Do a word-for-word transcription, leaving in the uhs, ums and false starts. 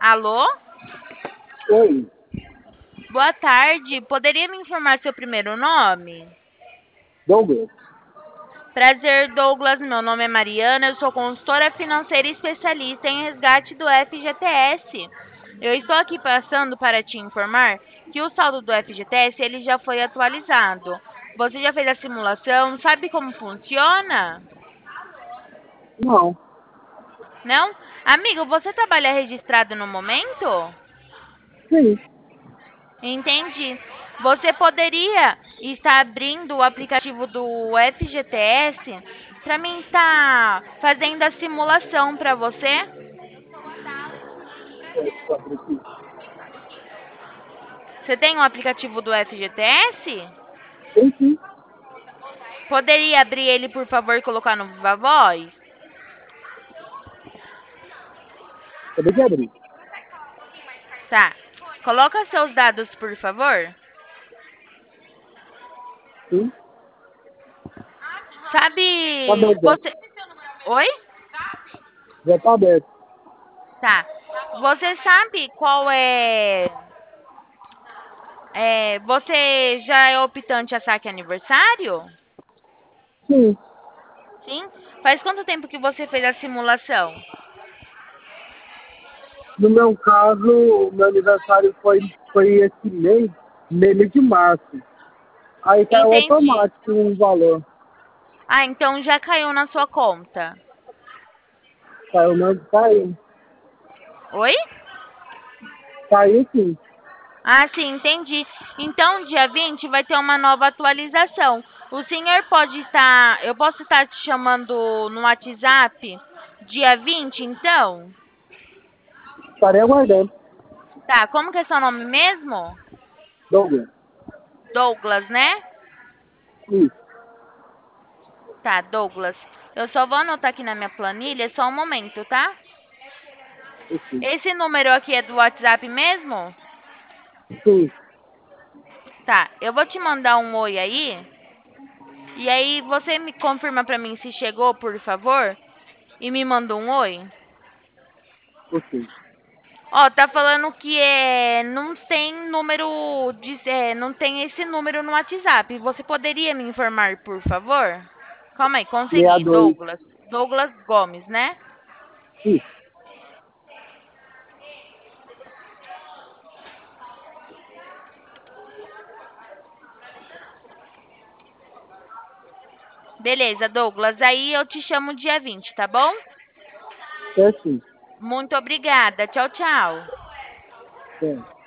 Alô? Oi, Boa tarde. Poderia me informar seu primeiro nome? Douglas. Prazer, Douglas. Meu nome é Mariana. Eu sou consultora financeira e especialista em resgate do F G T S. Eu estou aqui passando para te informar que o saldo do F G T S ele já foi atualizado. Você já fez a simulação? Sabe como funciona? Não, Não? Amigo, você trabalha registrado no momento? sim, Entendi. Você poderia estar abrindo o aplicativo do F G T S para mim estar fazendo a simulação para você? só por aqui. Você tem o aplicativo do F G T S? Sim, sim, Poderia abrir ele, por favor, e colocar no Viva Voz? acabei de abrir. Tá. Coloca seus dados, por favor. Sim, tá Sabe, aberto, você... Oi? já tá aberto. Tá. Você sabe qual é... é... Você já é optante a saque aniversário? Sim, Sim? Faz quanto tempo que você fez a simulação? no meu caso, meu aniversário foi, foi esse mês, mês de março. Aí caiu Entendi. automático um valor. Ah, então já caiu na sua conta. Caiu, não, caiu. Oi? Caiu sim. Ah, sim, entendi. Então, dia vinte vai ter uma nova atualização. O senhor pode estar. Eu posso estar te chamando no WhatsApp dia vinte, então? Estarei aguardando. Tá, como que é seu nome mesmo? Douglas. Douglas, né? Isso, Tá, Douglas. Eu só vou anotar aqui na minha planilha, só um momento, tá? isso. Esse número aqui é do WhatsApp mesmo? Sim, Tá, eu vou te mandar um oi aí. E aí você me confirma pra mim se chegou, por favor? E me manda um oi? ok. Ó, tá falando que é, não tem número de, é, não tem esse número no WhatsApp. Você poderia me informar, por favor? Calma aí, consegui. sessenta e dois. Douglas. Douglas Gomes, né? Isso. Beleza, Douglas. Aí eu te chamo dia vinte, tá bom? É sim. Muito obrigada. Tchau, tchau. É.